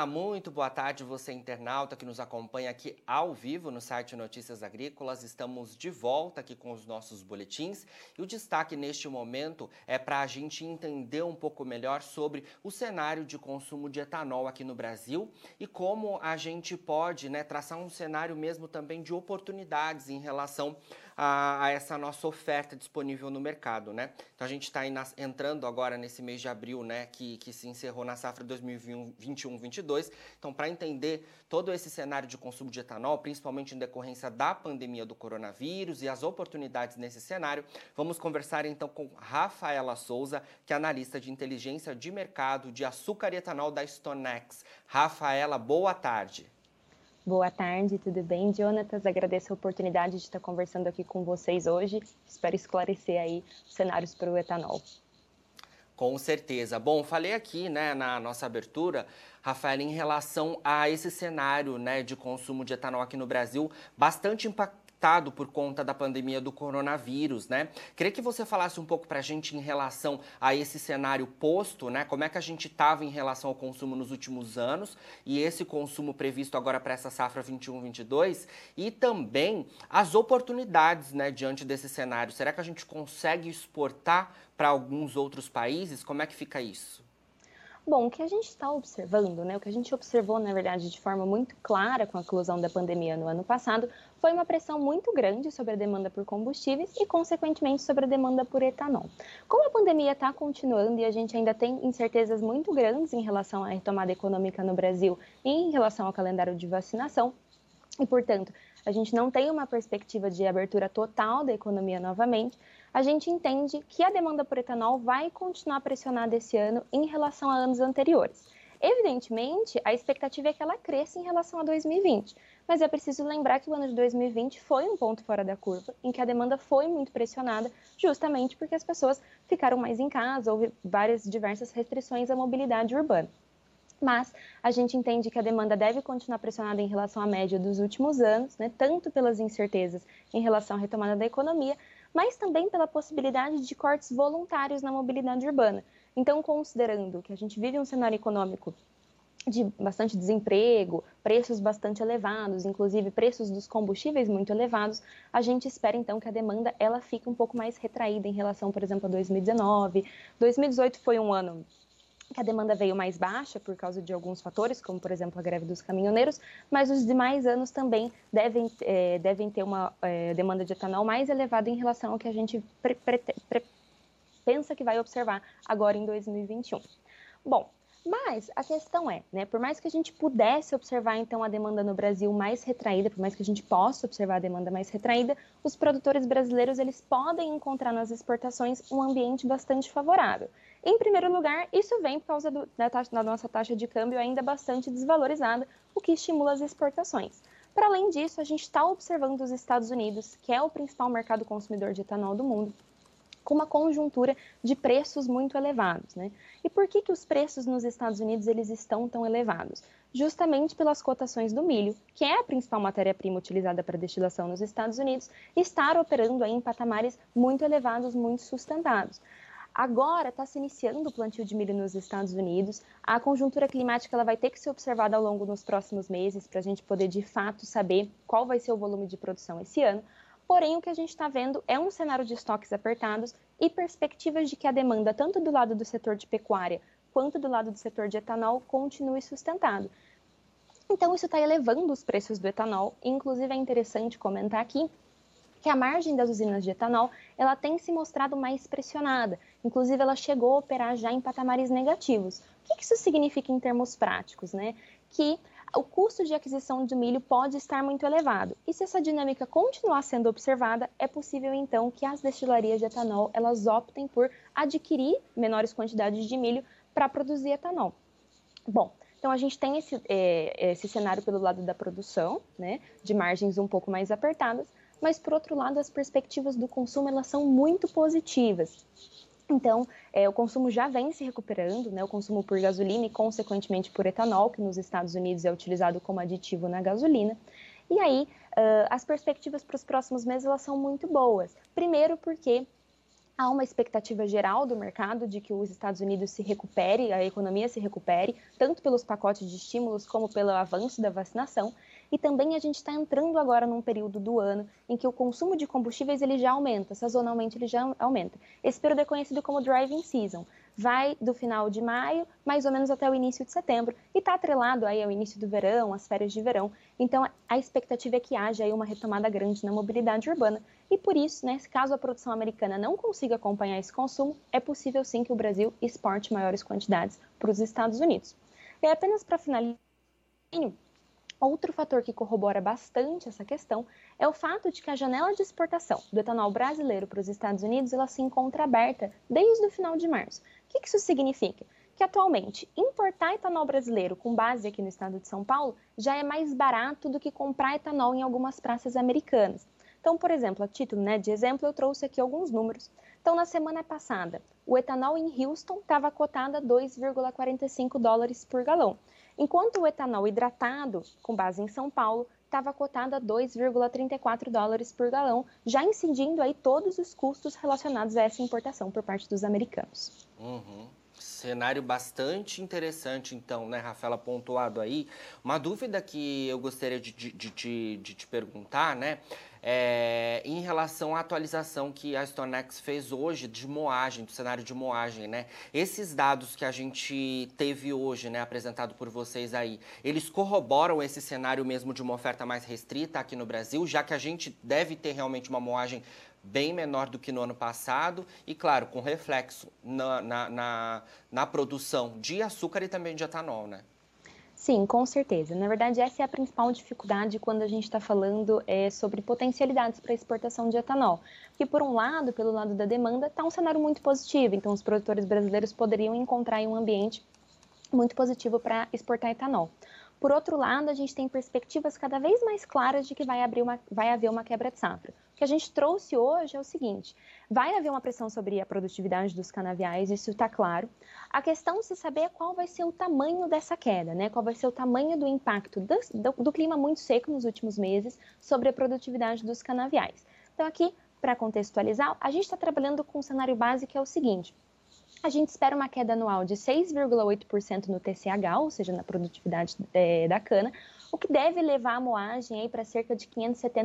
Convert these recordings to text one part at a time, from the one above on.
Olá, muito boa tarde você internauta que nos acompanha aqui ao vivo no site Notícias Agrícolas. Estamos de volta aqui com os nossos boletins e o destaque neste momento é para a gente entender um pouco melhor sobre o cenário de consumo de etanol aqui no Brasil e como a gente pode, traçar um cenário mesmo também de oportunidades em relação a essa nossa oferta disponível no mercado, Então a gente está entrando agora nesse mês de abril, que se encerrou na safra 2021-22. Então, para entender todo esse cenário de consumo de etanol, principalmente em decorrência da pandemia do coronavírus e as oportunidades nesse cenário, vamos conversar então com Rafaela Souza, que é analista de inteligência de mercado de açúcar e etanol da Stonex. Rafaela, boa tarde. Boa tarde, tudo bem, Jonatas? Agradeço a oportunidade de estar conversando aqui com vocês hoje. Espero esclarecer aí os cenários para o etanol. Com certeza. Bom, falei aqui, na nossa abertura, Rafael, em relação a esse cenário, de consumo de etanol aqui no Brasil, bastante impactado por conta da pandemia do coronavírus, Queria que você falasse um pouco para a gente em relação a esse cenário posto, Como é que a gente estava em relação ao consumo nos últimos anos e esse consumo previsto agora para essa safra 21-22 e também as oportunidades, diante desse cenário. Será que a gente consegue exportar para alguns outros países? Como é que fica isso? Bom, o que a gente está observando, o que a gente observou, na verdade, de forma muito clara com a eclosão da pandemia no ano passado, foi uma pressão muito grande sobre a demanda por combustíveis e, consequentemente, sobre a demanda por etanol. Como a pandemia está continuando e a gente ainda tem incertezas muito grandes em relação à retomada econômica no Brasil e em relação ao calendário de vacinação, e, portanto, a gente não tem uma perspectiva de abertura total da economia novamente, a gente entende que a demanda por etanol vai continuar pressionada esse ano em relação a anos anteriores. Evidentemente, a expectativa é que ela cresça em relação a 2020, mas é preciso lembrar que o ano de 2020 foi um ponto fora da curva, em que a demanda foi muito pressionada, justamente porque as pessoas ficaram mais em casa, houve diversas restrições à mobilidade urbana. Mas a gente entende que a demanda deve continuar pressionada em relação à média dos últimos anos, tanto pelas incertezas em relação à retomada da economia, mas também pela possibilidade de cortes voluntários na mobilidade urbana. Então, considerando que a gente vive um cenário econômico de bastante desemprego, preços bastante elevados, inclusive preços dos combustíveis muito elevados, a gente espera então que a demanda ela fique um pouco mais retraída em relação, por exemplo, a 2019. 2018 foi um ano que a demanda veio mais baixa por causa de alguns fatores, como, por exemplo, a greve dos caminhoneiros, mas os demais anos também devem ter uma demanda de etanol mais elevada em relação ao que a gente pensa que vai observar agora em 2021. Bom, mas a questão é, por mais que a gente pudesse observar, então, a demanda no Brasil mais retraída, por mais que a gente possa observar a demanda mais retraída, os produtores brasileiros, eles podem encontrar nas exportações um ambiente bastante favorável. Em primeiro lugar, isso vem por causa da nossa taxa de câmbio ainda bastante desvalorizada, o que estimula as exportações. Para além disso, a gente está observando os Estados Unidos, que é o principal mercado consumidor de etanol do mundo, com uma conjuntura de preços muito elevados, E por que os preços nos Estados Unidos eles estão tão elevados? Justamente pelas cotações do milho, que é a principal matéria-prima utilizada para destilação nos Estados Unidos, estar operando aí em patamares muito elevados, muito sustentados. Agora está se iniciando o plantio de milho nos Estados Unidos. A conjuntura climática ela vai ter que ser observada ao longo dos próximos meses para a gente poder de fato saber qual vai ser o volume de produção esse ano. Porém, o que a gente está vendo é um cenário de estoques apertados e perspectivas de que a demanda, tanto do lado do setor de pecuária quanto do lado do setor de etanol, continue sustentado. Então, isso está elevando os preços do etanol. Inclusive, é interessante comentar aqui que a margem das usinas de etanol ela tem se mostrado mais pressionada. Inclusive, ela chegou a operar já em patamares negativos. O que isso significa em termos práticos? Que o custo de aquisição do milho pode estar muito elevado. E se essa dinâmica continuar sendo observada, é possível então que as destilarias de etanol elas optem por adquirir menores quantidades de milho para produzir etanol. Bom, então a gente tem esse cenário pelo lado da produção, de margens um pouco mais apertadas, mas por outro lado as perspectivas do consumo elas são muito positivas. Então, o consumo já vem se recuperando, o consumo por gasolina e, consequentemente, por etanol, que nos Estados Unidos é utilizado como aditivo na gasolina. E aí, as perspectivas para os próximos meses elas são muito boas. Primeiro porque Há uma expectativa geral do mercado de que os Estados Unidos se recupere, a economia se recupere, tanto pelos pacotes de estímulos como pelo avanço da vacinação. E também a gente está entrando agora num período do ano em que o consumo de combustíveis ele já aumenta, sazonalmente ele já aumenta. Esse período é conhecido como driving season. Vai do final de maio, mais ou menos até o início de setembro, e está atrelado aí ao início do verão, às férias de verão. Então, a expectativa é que haja aí uma retomada grande na mobilidade urbana. E por isso, né, caso a produção americana não consiga acompanhar esse consumo, é possível sim que o Brasil exporte maiores quantidades para os Estados Unidos. E apenas para finalizar, outro fator que corrobora bastante essa questão é o fato de que a janela de exportação do etanol brasileiro para os Estados Unidos ela se encontra aberta desde o final de março. O que isso significa? Que atualmente importar etanol brasileiro com base aqui no estado de São Paulo já é mais barato do que comprar etanol em algumas praças americanas. Então, por exemplo, a título de exemplo, eu trouxe aqui alguns números. Então, na semana passada, o etanol em Houston estava cotado a 2,45 dólares por galão, enquanto o etanol hidratado, com base em São Paulo, estava cotado a 2,34 dólares por galão, já incidindo aí todos os custos relacionados a essa importação por parte dos americanos. Cenário bastante interessante, então, né, Rafaela, pontuado aí. Uma dúvida que eu gostaria de te perguntar, né, em relação à atualização que a StoneX fez hoje de moagem, do cenário de moagem, né? Esses dados que a gente teve hoje, né, apresentado por vocês aí, eles corroboram esse cenário mesmo de uma oferta mais restrita aqui no Brasil, já que a gente deve ter realmente uma moagem bem menor do que no ano passado e, claro, com reflexo na produção de açúcar e também de etanol, né? Sim, com certeza. Na verdade, essa é a principal dificuldade quando a gente está falando sobre potencialidades para exportação de etanol. Porque, por um lado, pelo lado da demanda, está um cenário muito positivo. Então, os produtores brasileiros poderiam encontrar um ambiente muito positivo para exportar etanol. Por outro lado, a gente tem perspectivas cada vez mais claras de que vai haver uma quebra de safra. O que a gente trouxe hoje é o seguinte: vai haver uma pressão sobre a produtividade dos canaviais, isso está claro. A questão de se saber é qual vai ser o tamanho dessa queda, né? Qual vai ser o tamanho do impacto do clima muito seco nos últimos meses sobre a produtividade dos canaviais. Então, aqui, para contextualizar, a gente está trabalhando com um cenário básico que é o seguinte: a gente espera uma queda anual de 6,8% no TCH, ou seja, na produtividade da cana, o que deve levar a moagem para cerca de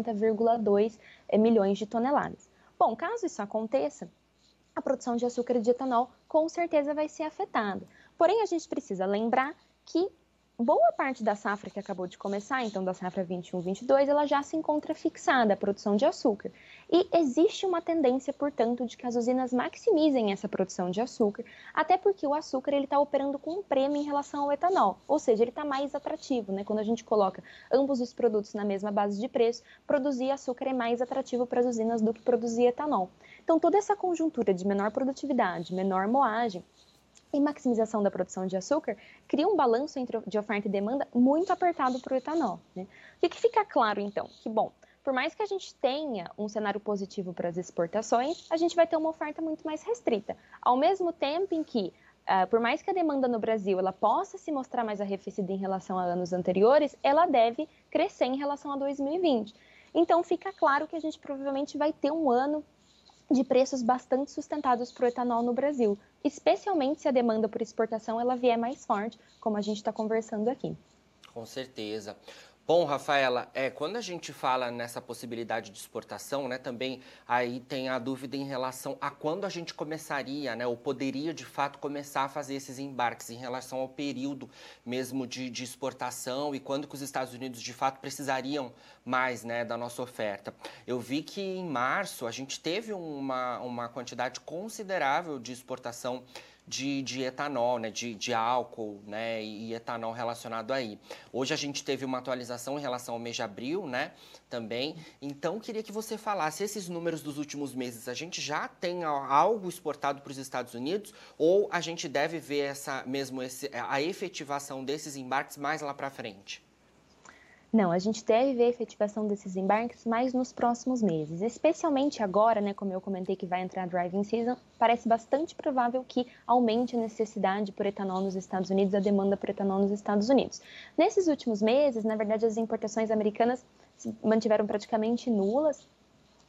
570,2 milhões de toneladas. Bom, caso isso aconteça, a produção de açúcar e de etanol com certeza vai ser afetada. Porém, a gente precisa lembrar que boa parte da safra que acabou de começar, então da safra 21-22, ela já se encontra fixada, a produção de açúcar. E existe uma tendência, portanto, de que as usinas maximizem essa produção de açúcar, até porque o açúcar está operando com um prêmio em relação ao etanol, ou seja, ele está mais atrativo, né? Quando a gente coloca ambos os produtos na mesma base de preço, produzir açúcar é mais atrativo para as usinas do que produzir etanol. Então, toda essa conjuntura de menor produtividade, menor moagem, e maximização da produção de açúcar cria um balanço de oferta e demanda muito apertado para o etanol, né? O que fica claro, então? Que, bom, por mais que a gente tenha um cenário positivo para as exportações, a gente vai ter uma oferta muito mais restrita. Ao mesmo tempo em que, por mais que a demanda no Brasil ela possa se mostrar mais arrefecida em relação a anos anteriores, ela deve crescer em relação a 2020. Então, fica claro que a gente provavelmente vai ter um ano de preços bastante sustentados para o etanol no Brasil, especialmente se a demanda por exportação ela vier mais forte, como a gente está conversando aqui. Com certeza. Bom, Rafaela, quando a gente fala nessa possibilidade de exportação, né, também aí tem a dúvida em relação a quando a gente começaria, né, ou poderia de fato começar a fazer esses embarques em relação ao período mesmo de exportação e quando que os Estados Unidos de fato precisariam mais, né, da nossa oferta. Eu vi que em março a gente teve uma quantidade considerável de exportação de etanol, né, de álcool, né, e etanol relacionado aí. Hoje a gente teve uma atualização em relação ao mês de abril, né, também. Então, queria que você falasse esses números dos últimos meses. A gente já tem algo exportado para os Estados Unidos ou a gente deve ver a efetivação desses embarques mais lá para frente? Não, a gente deve ver a efetivação desses embarques mais nos próximos meses, especialmente agora, né, como eu comentei que vai entrar a driving season, parece bastante provável que aumente a necessidade por etanol nos Estados Unidos, a demanda por etanol nos Estados Unidos. Nesses últimos meses, na verdade, as importações americanas se mantiveram praticamente nulas.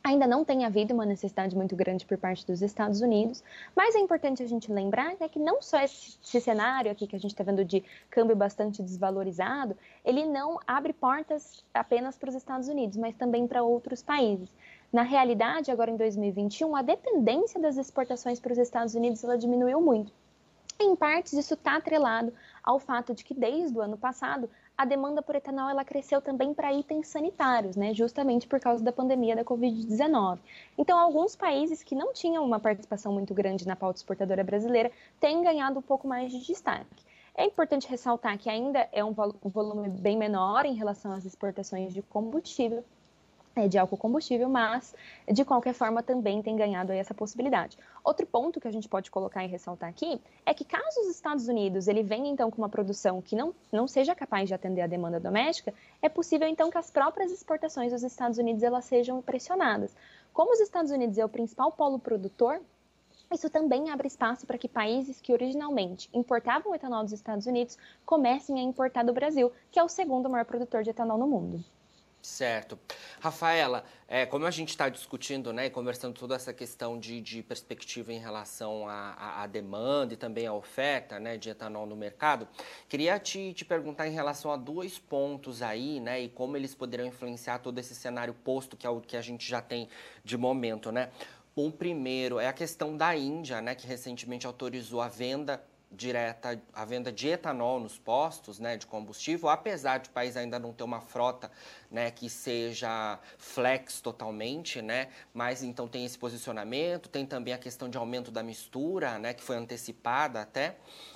Ainda não tem havido uma necessidade muito grande por parte dos Estados Unidos, mas é importante a gente lembrar, né, que não só esse cenário aqui que a gente está vendo de câmbio bastante desvalorizado, ele não abre portas apenas para os Estados Unidos, mas também para outros países. Na realidade, agora em 2021, a dependência das exportações para os Estados Unidos ela diminuiu muito. Em partes, isso está atrelado ao fato de que, desde o ano passado, a demanda por etanol ela cresceu também para itens sanitários, né, justamente por causa da pandemia da Covid-19. Então, alguns países que não tinham uma participação muito grande na pauta exportadora brasileira têm ganhado um pouco mais de destaque. É importante ressaltar que ainda é um volume bem menor em relação às exportações de combustível, de álcool combustível, mas de qualquer forma também tem ganhado essa possibilidade. Outro ponto que a gente pode colocar e ressaltar aqui é que caso os Estados Unidos ele venha então com uma produção que não seja capaz de atender a demanda doméstica, é possível então que as próprias exportações dos Estados Unidos elas sejam pressionadas. Como os Estados Unidos é o principal polo produtor, isso também abre espaço para que países que originalmente importavam etanol dos Estados Unidos comecem a importar do Brasil, que é o segundo maior produtor de etanol no mundo. Certo. Rafaela, como a gente está discutindo, né, e conversando toda essa questão de perspectiva em relação à demanda e também à oferta, né, de etanol no mercado, queria te perguntar em relação a dois pontos aí, né, e como eles poderão influenciar todo esse cenário posto, que é o que a gente já tem de momento, né. O primeiro é a questão da Índia, né, que recentemente autorizou a venda direta, a venda de etanol nos postos, né, de combustível, apesar de o país ainda não ter uma frota, né, que seja flex totalmente, né, mas então tem esse posicionamento, tem também a questão de aumento da mistura, né, que foi antecipada até.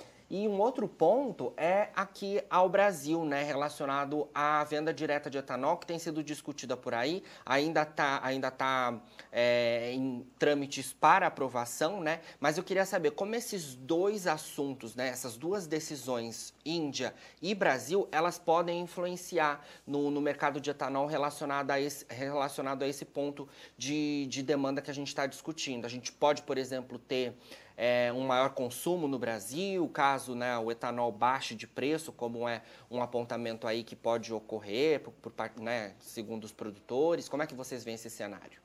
E um outro ponto é aqui ao Brasil, né, relacionado à venda direta de etanol, que tem sido discutida por aí, ainda tá em trâmites para aprovação, né, mas eu queria saber como esses dois assuntos, né, essas duas decisões, Índia e Brasil, elas podem influenciar no mercado de etanol relacionado a esse ponto de demanda que a gente está discutindo. A gente pode, por exemplo, ter um maior consumo no Brasil, caso, né, o etanol baixe de preço, como é um apontamento aí que pode ocorrer, né, segundo os produtores. Como é que vocês veem esse cenário?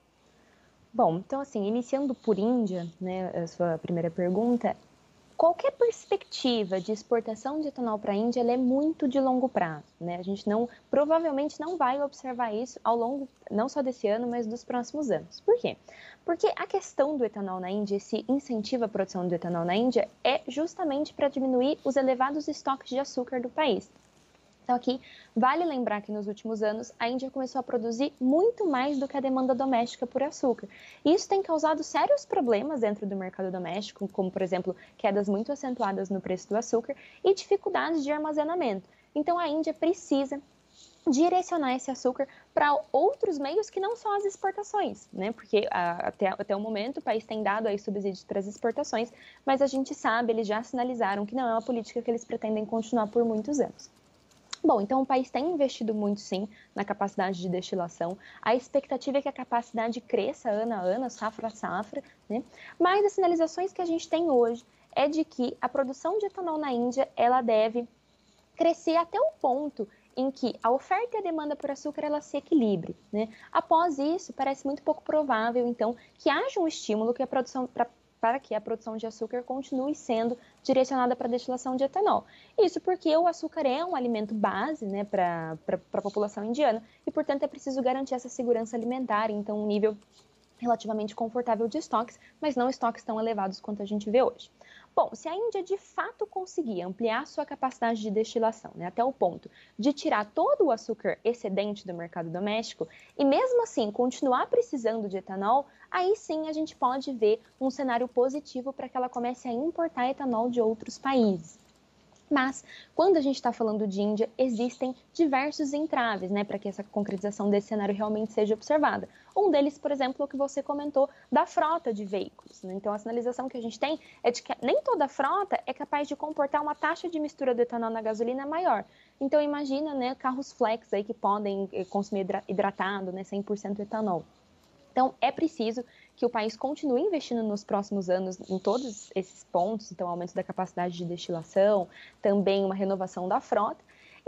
Bom, então assim, iniciando por Índia, né, a sua primeira pergunta, qualquer perspectiva de exportação de etanol para a Índia ela é muito de longo prazo, né? A gente provavelmente não vai observar isso ao longo, não só desse ano, mas dos próximos anos. Por quê? Porque a questão do etanol na Índia, esse incentivo à produção do etanol na Índia, é justamente para diminuir os elevados estoques de açúcar do país. Então, aqui, vale lembrar que nos últimos anos, a Índia começou a produzir muito mais do que a demanda doméstica por açúcar. E isso tem causado sérios problemas dentro do mercado doméstico, como, por exemplo, quedas muito acentuadas no preço do açúcar e dificuldades de armazenamento. Então, a Índia precisa direcionar esse açúcar para outros meios que não são as exportações, né? Porque até o momento o país tem dado aí subsídios para as exportações, mas a gente sabe, eles já sinalizaram que não é uma política que eles pretendem continuar por muitos anos. Bom, então o país tem investido muito, sim, na capacidade de destilação. A expectativa é que a capacidade cresça ano a ano, safra a safra, né? Mas as sinalizações que a gente tem hoje é de que a produção de etanol na Índia, ela deve crescer até o ponto em que a oferta e a demanda por açúcar ela se equilibre, né? Após isso, parece muito pouco provável, então, que haja um estímulo que a produção para que a produção de açúcar continue sendo direcionada para a destilação de etanol. Isso porque o açúcar é um alimento base, né, para a população indiana e, portanto, é preciso garantir essa segurança alimentar, então um nível relativamente confortável de estoques, mas não estoques tão elevados quanto a gente vê hoje. Bom, se a Índia de fato conseguir ampliar sua capacidade de destilação, né, até o ponto de tirar todo o açúcar excedente do mercado doméstico e mesmo assim continuar precisando de etanol, aí sim a gente pode ver um cenário positivo para que ela comece a importar etanol de outros países. Mas, quando a gente está falando de Índia, existem diversos entraves, né, para que essa concretização desse cenário realmente seja observada. Um deles, por exemplo, é o que você comentou da frota de veículos, né? Então, a sinalização que a gente tem é de que nem toda frota é capaz de comportar uma taxa de mistura do etanol na gasolina maior. Então, imagina, né, carros flex aí que podem consumir hidratado, né, 100% etanol. Então, é preciso que o país continue investindo nos próximos anos em todos esses pontos, então, aumento da capacidade de destilação, também uma renovação da frota,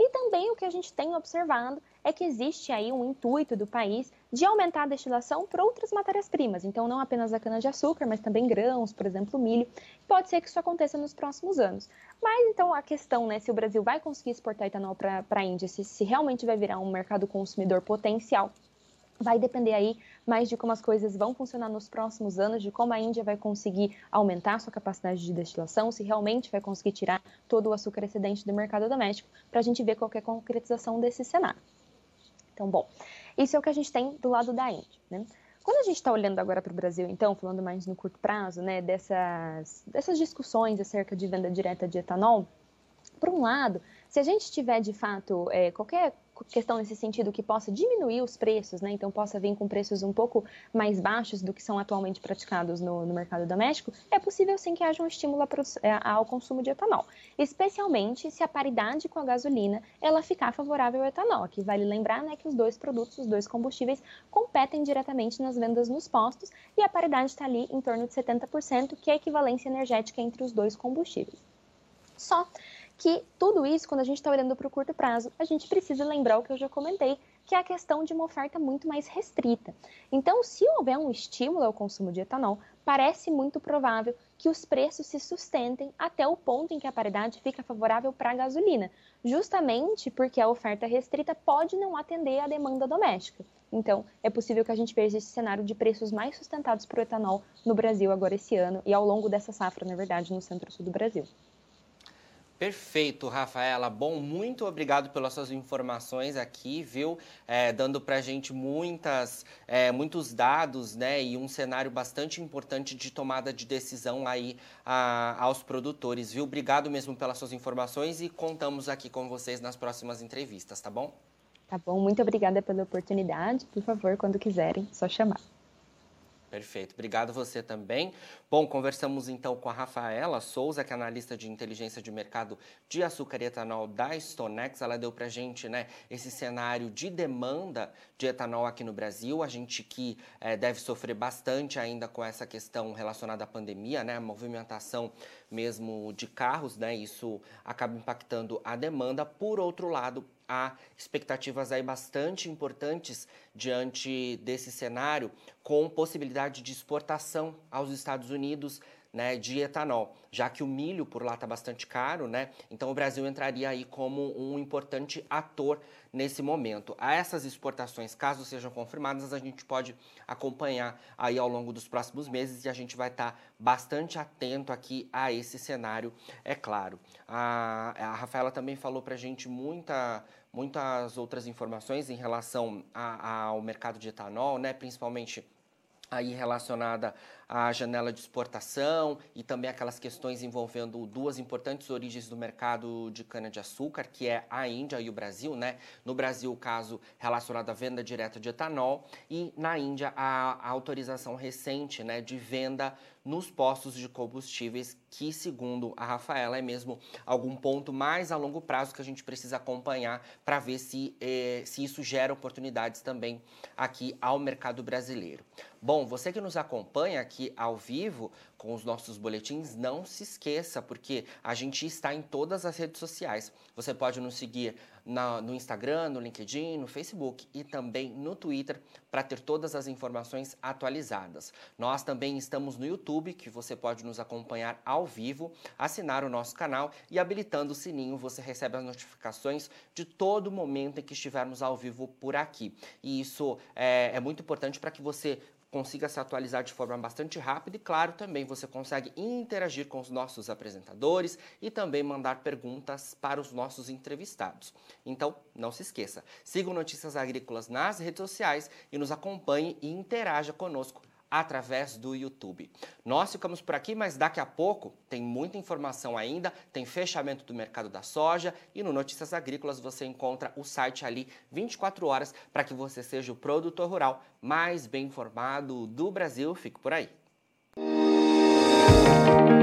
E também o que a gente tem observado é que existe aí um intuito do país de aumentar a destilação por outras matérias-primas, então não apenas a cana-de-açúcar, mas também grãos, por exemplo, milho. Pode ser que isso aconteça nos próximos anos. Mas então a questão, né, se o Brasil vai conseguir exportar etanol para a Índia, se realmente vai virar um mercado consumidor potencial, vai depender aí mais de como as coisas vão funcionar nos próximos anos, de como a Índia vai conseguir aumentar sua capacidade de destilação, se realmente vai conseguir tirar todo o açúcar excedente do mercado doméstico, para a gente ver qual é a concretização desse cenário. Então, bom, isso é o que a gente tem do lado da Índia, né? Quando a gente está olhando agora para o Brasil, então, falando mais no curto prazo, né, dessas discussões acerca de venda direta de etanol, por um lado, se a gente tiver de fato qualquer questão nesse sentido que possa diminuir os preços, né? Então possa vir com preços um pouco mais baixos do que são atualmente praticados no mercado doméstico, é possível sim que haja um estímulo ao consumo de etanol, especialmente se a paridade com a gasolina ela ficar favorável ao etanol. Aqui vale lembrar, né, que os dois produtos, os dois combustíveis, competem diretamente nas vendas nos postos e a paridade está ali em torno de 70%, que é a equivalência energética entre os dois combustíveis. Só que tudo isso, quando a gente está olhando para o curto prazo, a gente precisa lembrar o que eu já comentei, que é a questão de uma oferta muito mais restrita. Então, se houver um estímulo ao consumo de etanol, parece muito provável que os preços se sustentem até o ponto em que a paridade fica favorável para a gasolina, justamente porque a oferta restrita pode não atender à demanda doméstica. Então, é possível que a gente veja esse cenário de preços mais sustentados para o etanol no Brasil agora esse ano e ao longo dessa safra, na verdade, no centro-sul do Brasil. Perfeito, Rafaela. Bom, muito obrigado pelas suas informações aqui, viu? Dando para a gente muitos dados, né? E um cenário bastante importante de tomada de decisão aí aos produtores, viu? Obrigado mesmo pelas suas informações e contamos aqui com vocês nas próximas entrevistas, tá bom? Tá bom, muito obrigada pela oportunidade. Por favor, quando quiserem, só chamar. Perfeito, obrigado você também. Bom, conversamos então com a Rafaela Souza, que é analista de inteligência de mercado de açúcar e etanol da Stonex. Ela deu pra gente, né, esse cenário de demanda de etanol aqui no Brasil. A gente que deve sofrer bastante ainda com essa questão relacionada à pandemia, né, a movimentação mesmo de carros, né, isso acaba impactando a demanda. Por outro lado, há expectativas aí bastante importantes diante desse cenário, com possibilidade de exportação aos Estados Unidos, né, de etanol, já que o milho por lá está bastante caro, né? Então o Brasil entraria aí como um importante ator nesse momento. A essas exportações, caso sejam confirmadas, a gente pode acompanhar aí ao longo dos próximos meses e a gente vai estar bastante atento aqui a esse cenário, é claro. A Rafaela também falou para a gente muitas outras informações em relação ao mercado de etanol, né? Principalmente aí relacionada à janela de exportação e também aquelas questões envolvendo duas importantes origens do mercado de cana-de-açúcar, que é a Índia e o Brasil, né? No Brasil, o caso relacionado à venda direta de etanol e na Índia a autorização recente, né, de venda nos postos de combustíveis, que, segundo a Rafaela, é mesmo algum ponto mais a longo prazo que a gente precisa acompanhar para ver se isso gera oportunidades também aqui ao mercado brasileiro. Bom, você que nos acompanha aqui ao vivo com os nossos boletins, não se esqueça, porque a gente está em todas as redes sociais. Você pode nos seguir no Instagram, no LinkedIn, no Facebook e também no Twitter para ter todas as informações atualizadas. Nós também estamos no YouTube, que você pode nos acompanhar ao vivo, assinar o nosso canal e habilitando o sininho você recebe as notificações de todo momento em que estivermos ao vivo por aqui. E isso é muito importante para que você consiga se atualizar de forma bastante rápida e, claro, também você consegue interagir com os nossos apresentadores e também mandar perguntas para os nossos entrevistados. Então, não se esqueça, siga o Notícias Agrícolas nas redes sociais e nos acompanhe e interaja conosco através do YouTube. Nós ficamos por aqui, mas daqui a pouco tem muita informação ainda, tem fechamento do mercado da soja e no Notícias Agrícolas você encontra o site ali 24 horas para que você seja o produtor rural mais bem informado do Brasil. Fique por aí.